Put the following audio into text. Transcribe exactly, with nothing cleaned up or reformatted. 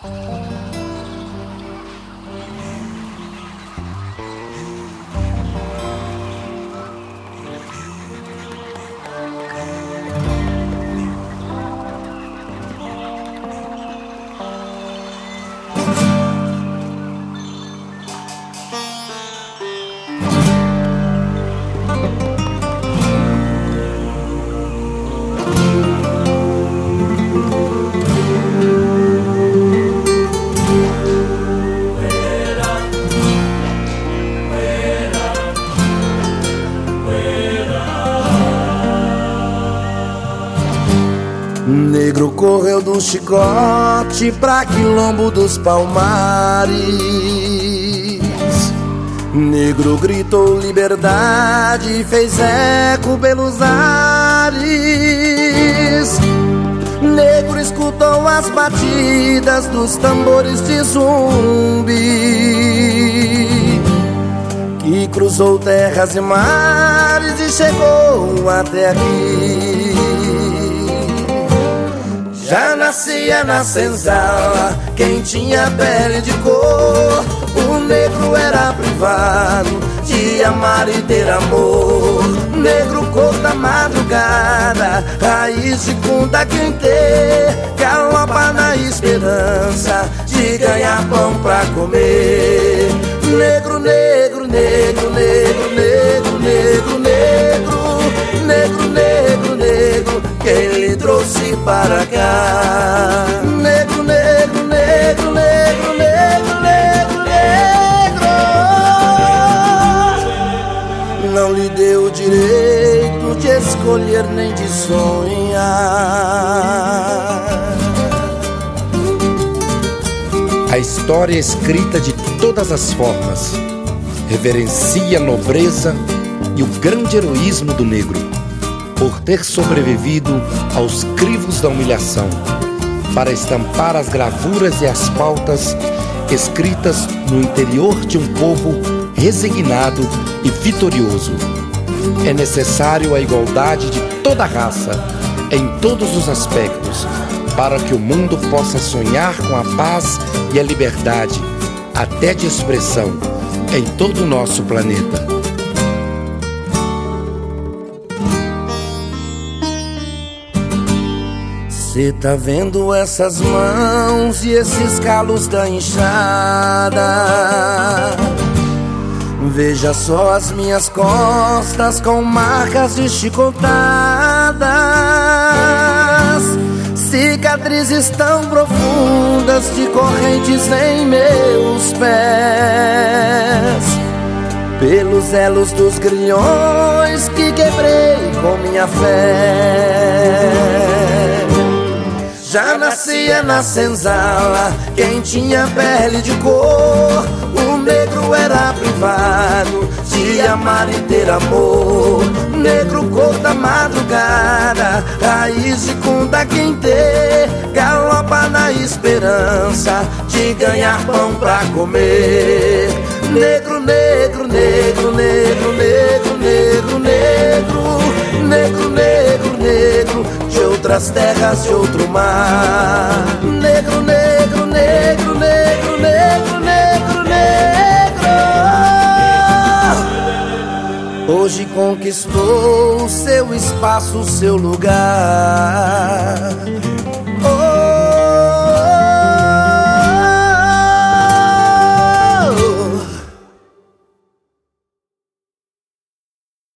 Negro correu do Chicote pra Quilombo dos Palmares. Negro gritou liberdade e fez eco pelos ares. Negro escutou as batidas dos tambores de Zumbi, que cruzou terras e mares e chegou até aqui. Já nascia na senzala quem tinha pele de cor. O negro era privado de amar e ter amor. Negro cor da madrugada, raiz de cunda quem ter. Galopa na esperança de ganhar pão pra comer. Negro, negro, negro, negro, negro, negro, negro. Negro, negro, negro, quem lhe trouxe para cá? Negro, negro, negro, negro, negro, negro, negro. Não lhe deu o direito de escolher nem de sonhar. A história é escrita de todas as formas, reverencia a nobreza e o grande heroísmo do negro, por ter sobrevivido aos crivos da humilhação, para estampar as gravuras e as pautas escritas no interior de um povo resignado e vitorioso. É necessário a igualdade de toda a raça, em todos os aspectos, para que o mundo possa sonhar com a paz e a liberdade, até de expressão, em todo o nosso planeta. Cê tá vendo essas mãos e esses calos da enxada? Veja só as minhas costas com marcas de chicotadas, cicatrizes tão profundas de correntes em meus pés, pelos elos dos grilhões que quebrei com minha fé. Já nascia na senzala quem tinha pele de cor. O negro era privado de amar e ter amor. Negro cor da madrugada, raiz de cunda quem ter. Galopa na esperança de ganhar pão pra comer. Negro, negro, negro, negro, negro, negro, negro. Negro, negro, negro, de outras terras, de outro mar. Negro, negro, negro, negro, negro, negro, negro. Hoje conquistou seu espaço, seu lugar.